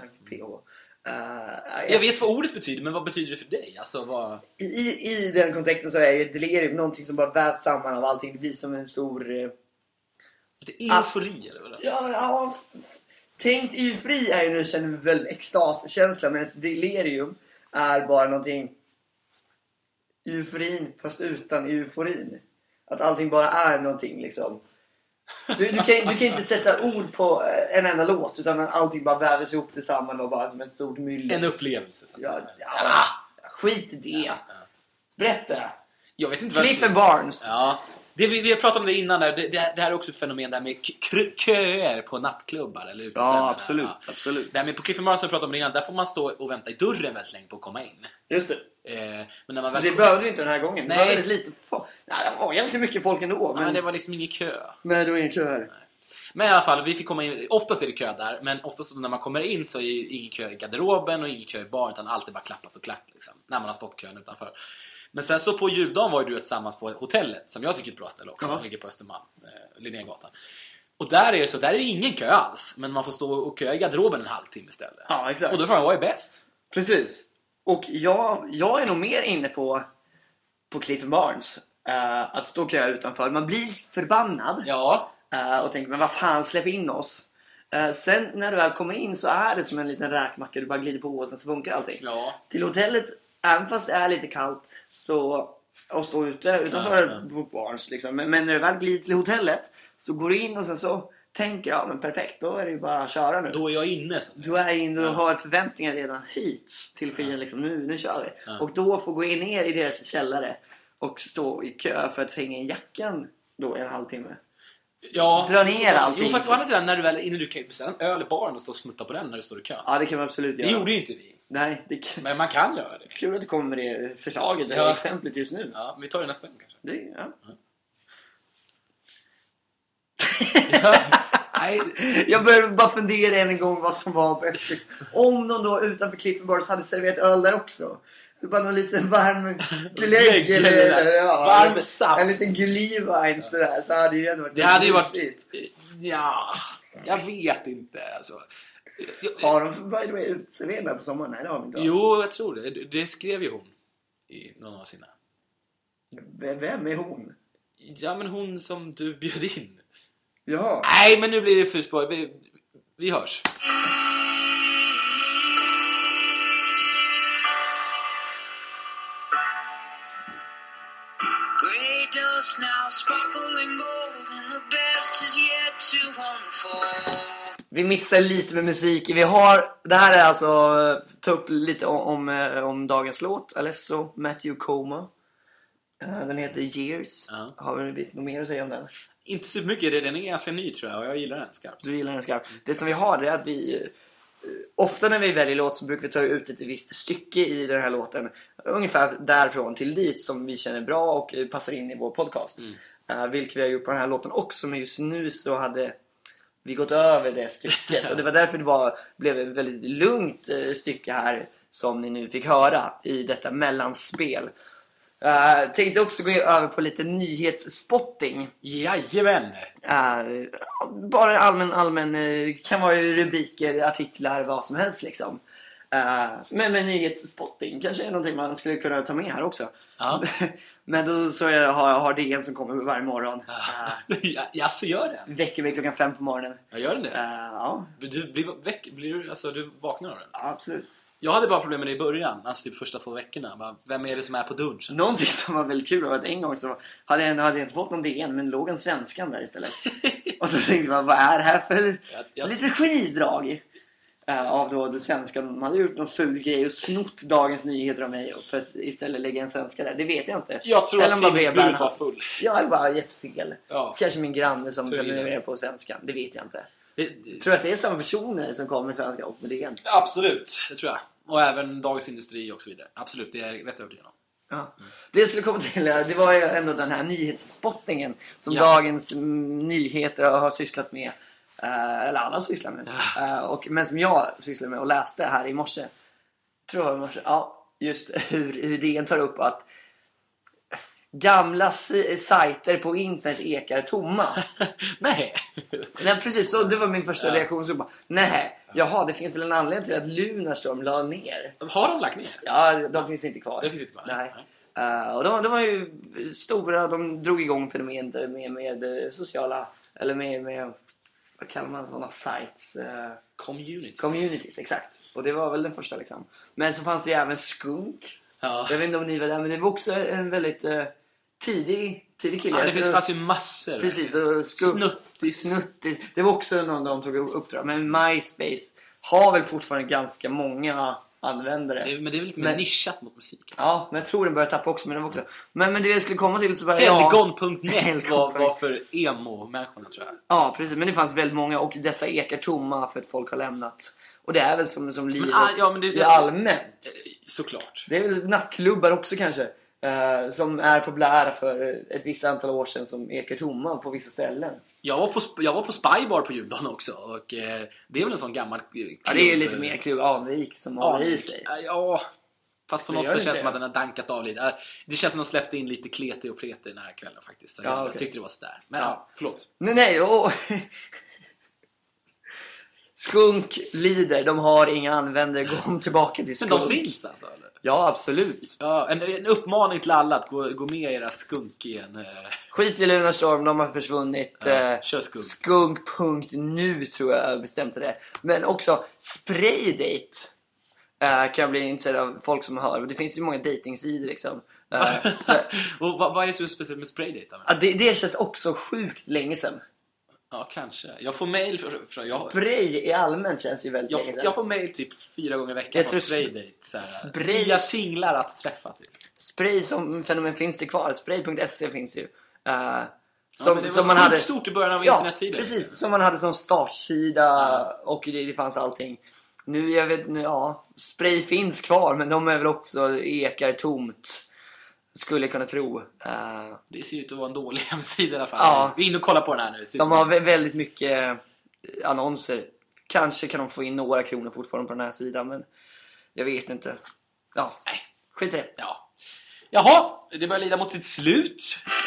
Jag vet vad ordet betyder, men vad betyder det för dig? Alltså, vad... I den kontexten så är ju delirium någonting som bara vävs samman av allting. Det blir som en stor... Det är eufori, eller vad? Ja, tänkt eufori är ju nu känner en väldigt extaskänsla, medan delirium är bara någonting euforin fast utan euforin. Att allting bara är någonting liksom. Du kan inte sätta ord på en enda låt, utan allting bara vävs ihop tillsammans och bara som ett stort myller. En upplevelse. Skit i det. Berätta. Jag vet inte. Cliff & Barnes. Ja. Vi har pratat om det innan där. Det här är också ett fenomen där med köer på nattklubbar eller utställningar. Ja, absolut. Där med på Cliff & Barnes, som vi pratade om det innan, där får man stå och vänta i dörren väldigt länge på att komma in. Just det. Men när man väl det behövde vi inte den här gången. Nej. Det var väldigt lite folk. Nej, det var ganska mycket folk ändå. Men det var liksom ingen kö. Nej, det var ingen kö här. Nej. Men i alla fall, vi fick komma in. Oftast är det kö där, men oftast när man kommer in så är det ingen kö i garderoben och ingen kö i baren, utan allt är bara klappat och klappt liksom, när man har stått kön utanför. Men sen så på juldagen var ju du tillsammans på hotellet, som jag tycker är ett bra ställe också. Det ligger på Östermalm, Linnégatan. Och där är det så, där är det ingen kö alls, men man får stå och kö i garderoben en halvtimme istället. Ja, exakt. Och då får man, vad är bäst? Precis. Och jag är nog mer inne på Cliff & Barnes. Att stå och kö utanför. Man blir förbannad. Ja. Och tänker, men vad fan, släpp in oss. Sen när du väl kommer in så är det som en liten räkmacka. Du bara glider på och sen så funkar allting. Ja. Till hotellet, även fast det är lite kallt, så och stå utanför Barnes liksom. Men när du väl glider till hotellet så går du in och sen så tänker jag, men perfekt, då är det ju bara att köra nu. Då är jag inne. Så du är inne och har förväntningar redan hit till skivan liksom. Nu kör vi. Och då får gå in ner i deras källare och stå i kö för att hänga in jackan då i en halvtimme. Ja, dra ner allting. Jo, fast å andra sidan, när du väl innan du kan beställa en öl i baren och stå och smutta på den när du står i kö. Ja, det kan man absolut göra. Det gjorde ju inte vi. Nej, men man kan göra det. Kul att du kommer med det förslaget, det exemplet just nu. Ja, vi tar det nästa gång kanske. Nej. Jag började bara fundera en gång vad som var bäst. Om de då utanför Clifton Bars hade serverat öl där också. Bara någon liten varm glögg eller varm saft. En liten glühwein sådär. Så hade det ju ändå varit. Det hade ju varit... Ja, jag vet inte alltså. Har de by the way utserverade på sommaren? Nej, det har de inte. Jo, jag tror det. Det skrev ju hon i någon av sina. Vem är hon? Ja, men hon som du bjöd in. Ja. Nej, men nu blir det fusboy. Vi hörs. Grey dust now sparkling gold and the best is yet to unfold. Vi missar lite med musik. Det här är alltså ta upp lite om dagens låt. Alesso, Matthew Coma. Den heter Years. Har vi något mer att säga om den? Inte så mycket, den är ganska ny tror jag och jag gillar den skarpt. Du gillar den skarpt. Det som vi har är att vi ofta när vi väljer låt så brukar vi ta ut ett visst stycke i den här låten. Ungefär därifrån till dit som vi känner bra och passar in i vår podcast. Vilket vi har gjort på den här låten också. Men just nu så hade vi gått över det stycket. Och det var därför det blev ett väldigt lugnt stycke här som ni nu fick höra i detta mellanspel. Tänkte också gå över på lite nyhetsspotting. Jajamän. Bara allmän kan vara rubriker, artiklar, vad som helst liksom. Men nyhetsspotting kanske är någonting man skulle kunna ta med här också. Ja. Men då så har det en som kommer varje morgon. Ja, så gör det. Väcker mig 5:00 på morgonen. Jag gör det. Ja. Du vaknar av den? Ja, absolut. Jag hade bara problem med det i början, alltså typ första 2 veckorna. Vem är det som är på dunch? Någonting som var väldigt kul var att en gång så hade jag inte fått någon DN, men låg en svenskan där istället. Och så tänkte man, vad är det här för lite genidrag av då det svenska? Man hade gjort någon ful grej och snott Dagens Nyheter av mig för att istället lägga en svenska där. Det vet jag inte. Jag tror att tidningsbudet var full. Jag hade bara gett fel. Ja. Kanske min granne som prenumererar på svenska. Det vet jag inte. Tror du att det är samma personer som kommer med svenska och med DN? Absolut, det tror jag. Och även Dagens Industri och så vidare. Absolut, det är jag rätt övertygad om. Ja. Det skulle komma till, det var ju ändå den här nyhetsspottingen som Dagens Nyheter har sysslat med. Eller alla sysslar med. Men som jag sysslar med och läste här i morse. Tror jag i morse. Ja, just hur DN tar upp att gamla sajter på internet ekar tomma. Nej, precis så. Det var min första reaktion. Så bara, jaha, det finns väl en anledning till att Lunarstorm la ner. Har de lagt ner? Ja, de finns inte kvar. Det finns inte kvar. Nej. Och de var ju stora. De drog igång fenomenet med sociala, eller med vad kallar man sådana sites? Communities, exakt. Och det var väl den första liksom. Men så fanns det även Skunk. Ja. Jag vet inte om ni var där, men det var också en väldigt tidig kille. Ja, det fanns ju massor. Precis, och Snuttis. Det var också någon de tog uppdrag. Men MySpace har väl fortfarande ganska många användare. Men det är väl lite mer nischat mot musik. Ja, men jag tror den börjar tappa också. Men det var också. Men det jag skulle komma till så bara... Helgon.net var för emo-människorna tror jag. Ja, precis. Men det fanns väldigt många. Och dessa ekar tomma för att folk har lämnat. Och det är väl som livet i allmänt. Såklart. Det är väl nattklubbar också kanske. Som är populära för ett visst antal år sedan som ekar tomma på vissa ställen. Jag var på Spybar på juldagen också. Och det är väl en sån gammal klubb. Ja, det är lite mer klubb anrik som håller i sig. Ja, fast på något sätt känns det som att den har dankat av lite. Det känns som att de släppte in lite klete och prete den här kvällen faktiskt. Så jag tyckte det var sådär. Men förlåt. Nej. Skunk lider, de har inga användare. Gå tillbaka till Skunk. Men de finns alltså, eller? Ja, absolut. Ja, en uppmaning till alla att gå med i era Skunk igen. Skit i Lunarstorm, de har försvunnit. Skunk.nu tror jag bestämt det. Men också Spraydate kan jag bli intresserad av folk som hör. Det finns ju många datingsidor liksom. Och vad är det som är speciellt med Spraydate? Det känns också sjukt länge sedan. Ja, kanske. Jag får mail från Spray i allmänt känns ju väldigt länge sedan. Jag får mail typ 4 gånger i veckan på Spraydate. Nya singlar att träffa typ. Spray som fenomen finns det kvar. Spray.se finns ju. Som man hade stort i början av internettiden. Precis, som man hade som startsida och det fanns allting. Spray finns kvar, men de är väl också ekar tomt. Skulle jag kunna tro. Det ser ut att vara en dålig hemsida i alla fall. Ja. Vi är inne och kollar på den här nu. De har väldigt mycket annonser. Kanske kan de få in några kronor fortfarande på den här sidan, men jag vet inte. Ja, nej, skit i det. Ja. Jaha, det börjar lida mot sitt slut.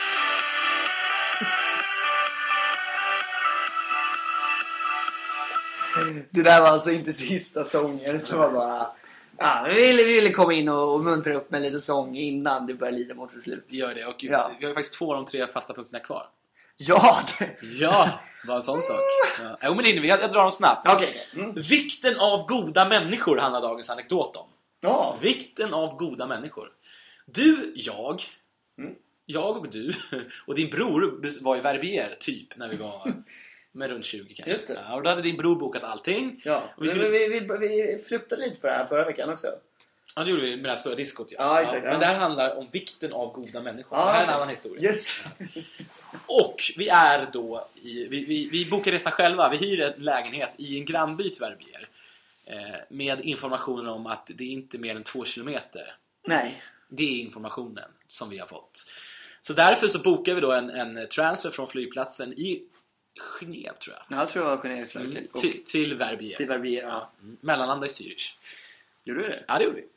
Det där var alltså inte sista sången, utan var bara... Ja, vi ville komma in och muntra upp med lite sång innan det börjar lida mot sitt slut. Gör det, och vi har ju faktiskt 2 av de 3 fasta punkterna kvar. Ja! Ja, bara en sån sak. Ja. Jo, men jag drar dem snabbt. Okay. Vikten av goda människor handlar dagens anekdot om. Ja. Vikten av goda människor. Du, jag och du och din bror var i Verbier typ när vi var med runt 20 kanske. Just det. Ja, och då hade din bror bokat allting. Ja, och vi flyttade lite på det här förra veckan också. Ja, det gjorde vi med det här stora diskot. Ja, exakt. Ja. Men det här handlar om vikten av goda människor. Ja, det här är en annan historia. Yes. Och vi är då vi bokar resan själva. Vi hyr en lägenhet i en grannby till Verbier. Med informationen om att det är inte mer än 2 kilometer. Nej. Det är informationen som vi har fått. Så därför så bokar vi då en transfer från flygplatsen i Genève, tror jag. Jag tror det var Genève. Till Verbier. Till Verbier, ja. Mellanlanda i Zürich. Gjorde du det? Ja, det gjorde vi.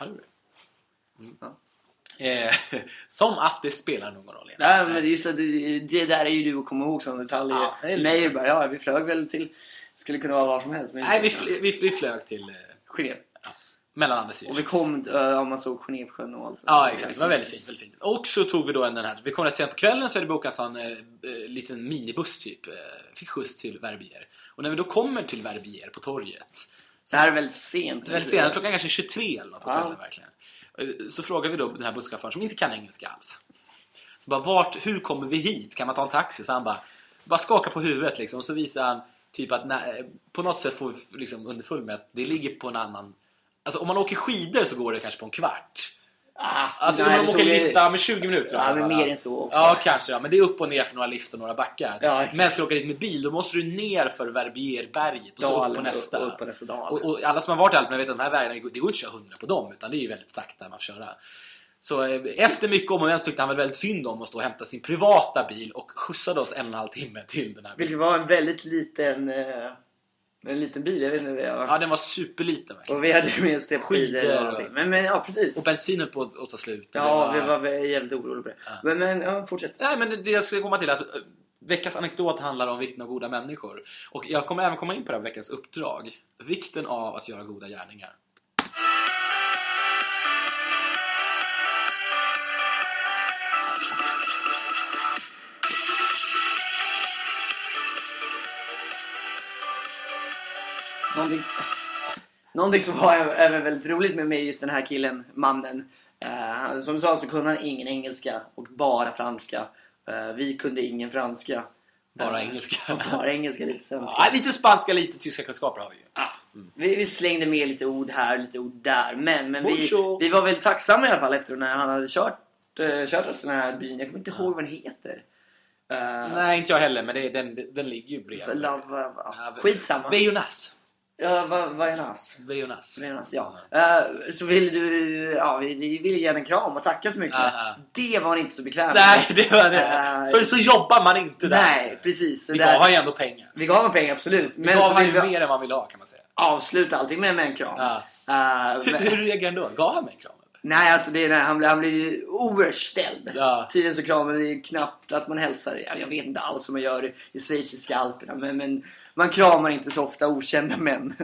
Ja. Som att det spelar någon roll. Nej, men det är just att det där är ju du att komma ihåg som detaljer. Ja, nej, bara, vi flög väl till... Skulle kunna vara var som helst. Men nej, vi flög till Genève. Mellanlanda i Zürich. Och vi kom, om man såg Genèvesjön och allt. Ja, exakt. Det var väldigt fint, väldigt fint. Och så tog vi då den här. Vi kom rätt sent på kvällen, så hade vi bokat en liten minibuss typ. Fick skjuts till Verbier. Och när vi då kommer till Verbier på torget. Så här är väldigt sent. Väldigt sent, klockan kanske 23 eller något på kvällen verkligen. Så frågar vi då den här busschauffören som inte kan engelska alls. Så bara, hur kommer vi hit? Kan man ta en taxi? Så han bara skakar på huvudet liksom. Och så visar han typ att på något sätt får vi liksom underfull med att det ligger på en annan... Alltså om man åker skidor så går det kanske på en kvart. Alltså om man åker lifta med 20 minuter. Ja, men mer än så också. Ja, kanske. Ja. Men det är upp och ner för några lift och några backar. Ja, men ska du åka dit med bil, då måste du ner för Verbierberget och så upp på nästa. Upp på nästa dal. Och alla som har varit i Alperna vet att de här vägarna, det går inte att köra 100 på dem, utan det är ju väldigt sakta man får köra. Så efter mycket om och vänster tyckte han väl väldigt synd om att stå och hämta sin privata bil och skjutsade oss 1,5 timme till den här bilen. Vilket var en väldigt liten... En liten bil, jag vet inte det. Ja, den var superliten verkligen. Och vi hade med oss skidor och allting. Men ja, precis. Och bensinen på att ta slut. Ja, vi var jävligt oroliga på det. Ja. Men ja, fortsätt. Nej, men det jag skulle komma till är att veckans anekdot handlar om vikten av goda människor. Och jag kommer även komma in på det här veckans uppdrag. Vikten av att göra goda gärningar. Någonting som var även väldigt roligt med mig, just den här killen, mannen. Som du sa så kunde han ingen engelska och bara franska. Vi kunde ingen franska. Bara engelska. Bara engelska, lite svenska. Ja, lite spanska, lite tyska kunskaper har vi ju. Vi slängde med lite ord här, lite ord där. Men vi var väldigt tacksamma i alla fall efter när han hade kört oss till den här byn. Jag kommer inte ihåg vad den heter. Nej, inte jag heller, men den ligger ju bredvid. Skitsamma. Vejonas. Ja, vad är nas? Vejonas, ja. Så ville du... Ja, vi ville ge en kram och tacka så mycket. Det var inte så bekvämt. Nej, det var det. Så jobbar man inte där. Nej, precis. Vi gav ju ändå pengar. Vi gav pengar, absolut. Vi gav ju mer än vad vi vill ha, kan man säga. Avsluta allting med en kram. Hur reagerade han då? Gav han mig en kram? Nej, alltså han blev ju oerhört ställd. Tydligen så kramar det knappt att man hälsar. Jag vet inte alls hur man gör i schweiziska alperna. Men man kramar inte så ofta okända män.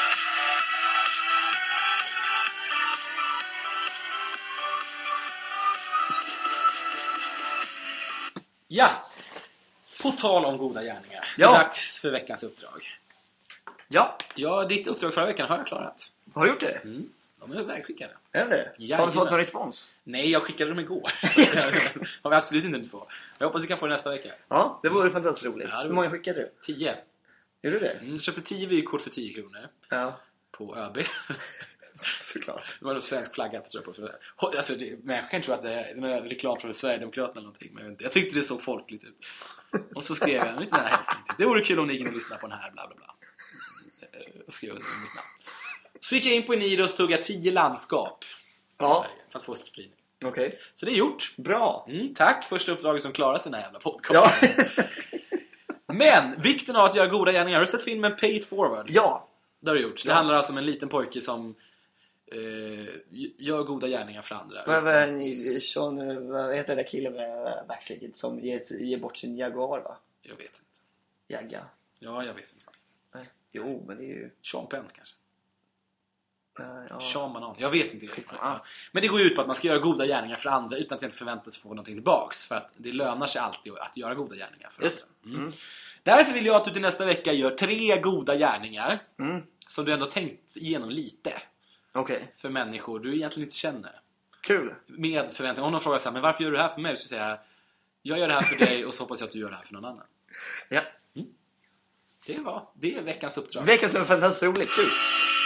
Ja, på tal om goda gärningar. Det är dags för veckans uppdrag. Ja, ditt uppdrag förra veckan har jag klarat. Har du gjort det? De är vägskickade. Är det? Har du fått någon respons? Nej, jag skickade dem igår. Har vi absolut inte få. Jag hoppas vi kan få det nästa vecka. Ja, det vore fantastiskt roligt. Hur många skickade du? 10. Är du det? Jag köpte 10 vykort för 10 kronor. Ja. På ÖB. Såklart. Det var en svensk flagga på, tror jag, på. Alltså, men jag kan inte tro att det är en reklam från Sverigedemokraterna eller någonting. Men jag tyckte det såg folkligt ut. Och så skrev jag en liten hälsning. Det vore kul om ni gick och lyssna på den här, bla bla bla. Och skrev mitt namn. Så gick jag in på Eniro och så tog jag 10 landskap. Ja. För att få spridning. Okej. Så det är gjort. Bra. Tack. Första uppdraget som klarar sig den här jävla podcasten. Ja. Men vikten av att göra goda gärningar. Har du sett filmen Pay It Forward? Ja. Det har du gjort. Det handlar alltså om en liten pojke som gör goda gärningar för andra. Vad heter det där killen med backslicket som ger bort sin Jaguar, va? Jag vet inte. Jagga. Ja, jag vet inte. Nej. Jo, men det är ju... Sean Penn kanske. Ja. Sean Banan. Jag vet inte. Men det går ju ut på att man ska göra goda gärningar för andra utan att inte förvänta sig få någonting tillbaks. För att det lönar sig alltid att göra goda gärningar för andra. Därför vill jag att du till nästa vecka gör 3 goda gärningar som du ändå tänkt igenom lite. Okej. För människor du egentligen inte känner. Kul. Med förväntning. Om någon frågar så här, men varför gör du det här för mig? Så säger jag gör det här för dig och så hoppas jag att du gör det här för någon annan. Ja. Det är veckans uppdrag. Veckans är fantastiskt roligt. Kul.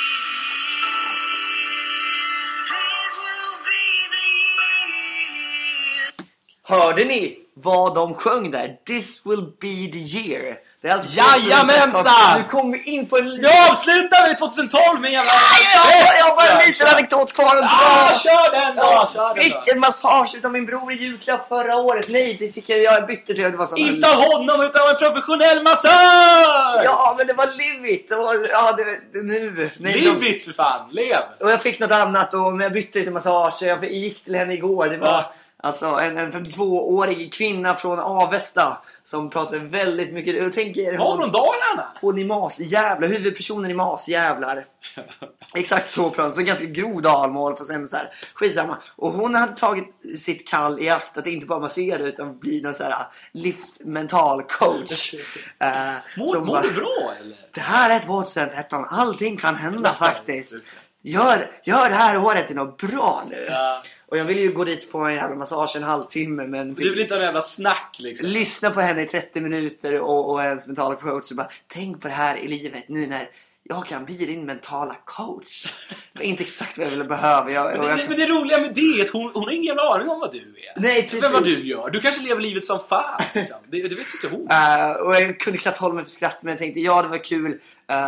Hörde ni vad de sjöng där? This will be the year. Det är alltså Jajamensan! Nu kommer vi in på en liten... Jag avslutar med 2012 med jävla... Jag har bara en liten anekdot kvar att dra. Kör den då! Fick en massage utav min bror i julklapp förra året. Nej, det fick jag bytte till. Det var sån inte av honom utan av en professionell massör! Ja, men det var Livit. Nu. Livit för fan, lev! Och jag fick något annat och jag bytte till massage. Jag gick till henne igår. Det var... Alltså en 52-årig kvinna från Avesta som pratade väldigt mycket. Jag tänker var från Dalarna? Hon i Masjävlar, huvudpersonen i Masjävlar. Exakt så pratar. Så ganska grov dalmål på sen så här. Skitsamma. Och hon hade tagit sitt kall i akt att inte bara massera utan bli någon så här livsmental coach. Mår du bra eller? Det här är 2013. Allting kan hända faktiskt. Gör det här året till något bra nu. Ja. Och jag vill ju gå dit och få en jävla massage en halvtimme. Men du vill inte ha en jävla snack liksom. Lyssna på henne i 30 minuter och ens mentala coach. Och bara, tänk på det här i livet nu när jag kan bli din mentala coach. Det var inte exakt vad jag ville behöva. Men det roliga med det är att hon har ingen jävla aning om vad du är. Nej, precis. Men vad du gör. Du kanske lever livet som fan. Liksom. Det vet inte hon. Och jag kunde knappt hålla mig för skratt. Men jag tänkte, det var kul.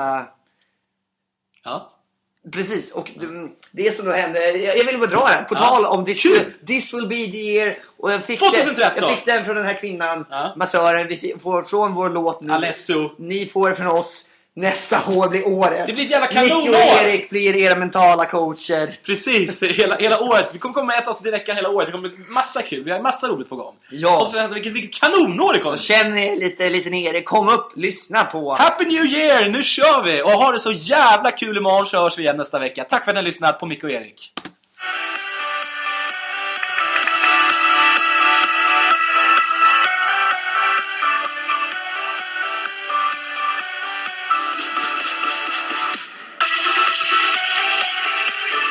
Ja. Precis, och det som då hände, jag ville bara dra den på tal om this will be the year. Och jag fick 2013. Jag fick den från den här kvinnan, massören. Vi får från vår låt nu. Alesso. Ni får från oss. Nästa år blir året. Det blir ett jävla kanonår. Nick och Erik blir era mentala coacher. Precis, hela året. Vi kommer komma med ett avsnitt i veckan hela året. Det kommer bli massa kul, vi har massa roligt på gång. Ja. Och så vilket kanonår det kommer. Så känner ni lite nere, kom upp, lyssna på. Happy New Year, nu kör vi. Och ha det så jävla kul imorgon, så hörs vi igen nästa vecka. Tack för att ni har lyssnat på Mick och Erik.